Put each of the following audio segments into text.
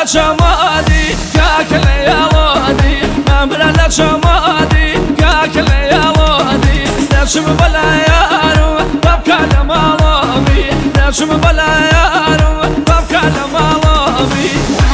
شمادي كاكل يا ولدي بلا شمادي كاكل يا ولدي نشم بلا يارو ببكى لمالومي نشم بلا يارو ببكى لمالومي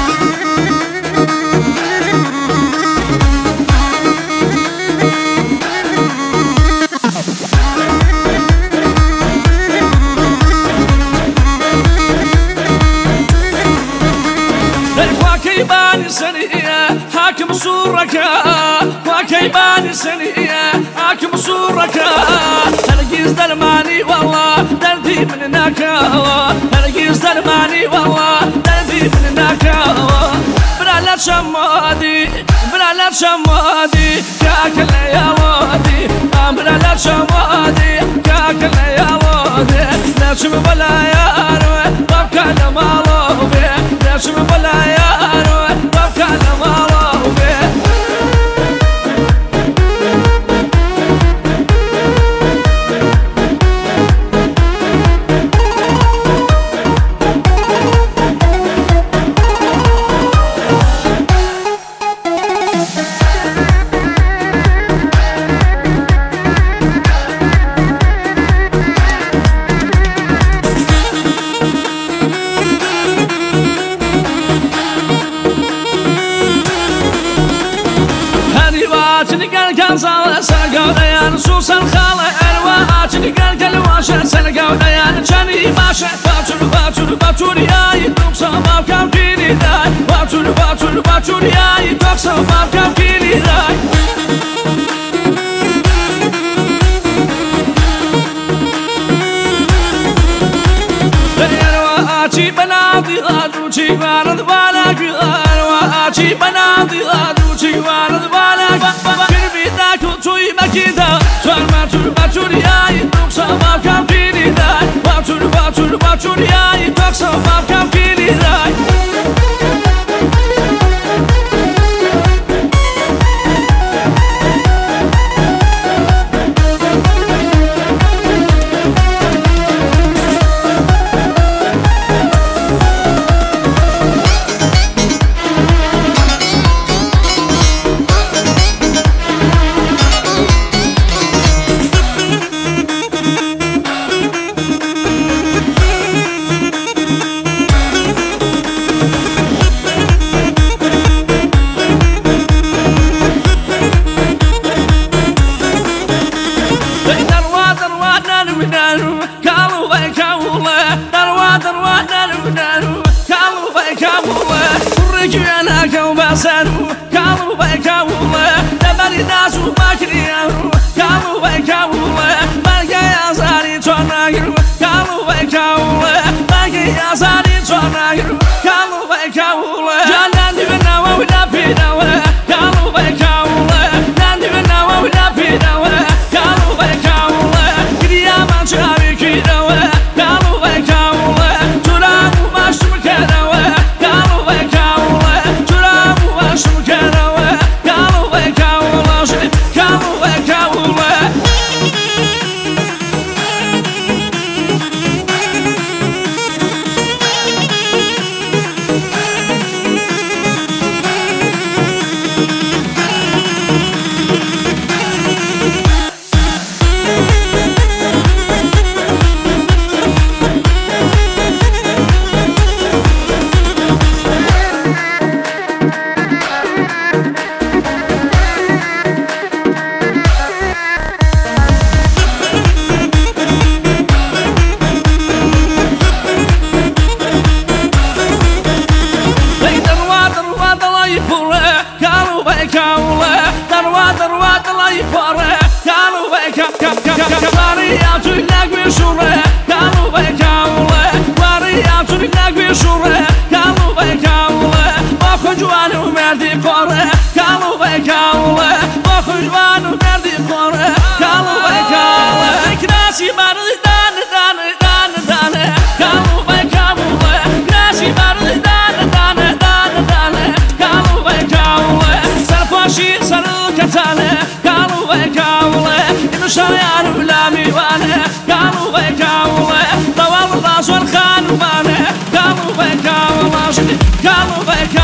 حاكم صورك وكيباني سنية حاكم صورك هرقيز درماني والله دردي من نكاوة هرقيز درماني والله دردي من نكاوة بلا شمادي بلا شمادي كاكل يا ودي بلا شمادي كاكل يا ودي نشم بلا يارو ببكى لمالوبي نشم بلا يارو ببكى لمالوبي سرقوا ديان سوس الخالة أرواحاتي قال كلواشة سرقوا ديان جاني باشا باتور ياي توكسا ما كان فيني داي باتور ياي توكسا ما كان فيني داي أرواحاتي بنادي غادوشي وارد بالك أرواحاتي بنادي غادوشي وارد بالك توی مکیدا سوال باتور یای توکسا ما کم فیلی دای باتور یای توکسا ما کم فیلی دای كانوا بيكاوله دبري ناسو باكريانو كانوا بيكاوله بلقى يا زاري تونايرو كانوا بيكاوله بلقى يا زاري تونايرو كانوا بيكاوله جاندي بناوة ولا بيناوة كانوا بيكاوله جاندي بناوة ولا بيناوة كانوا بيكاوله كريا ما شابي كيداوة كانوا بيكاوله ترابو ماشو مكاناوة كانوا بيكاوله شريان بلا ميوانه قالوا بك والله طوال الراس والخان ومانه قالوا بك والله قالوا بك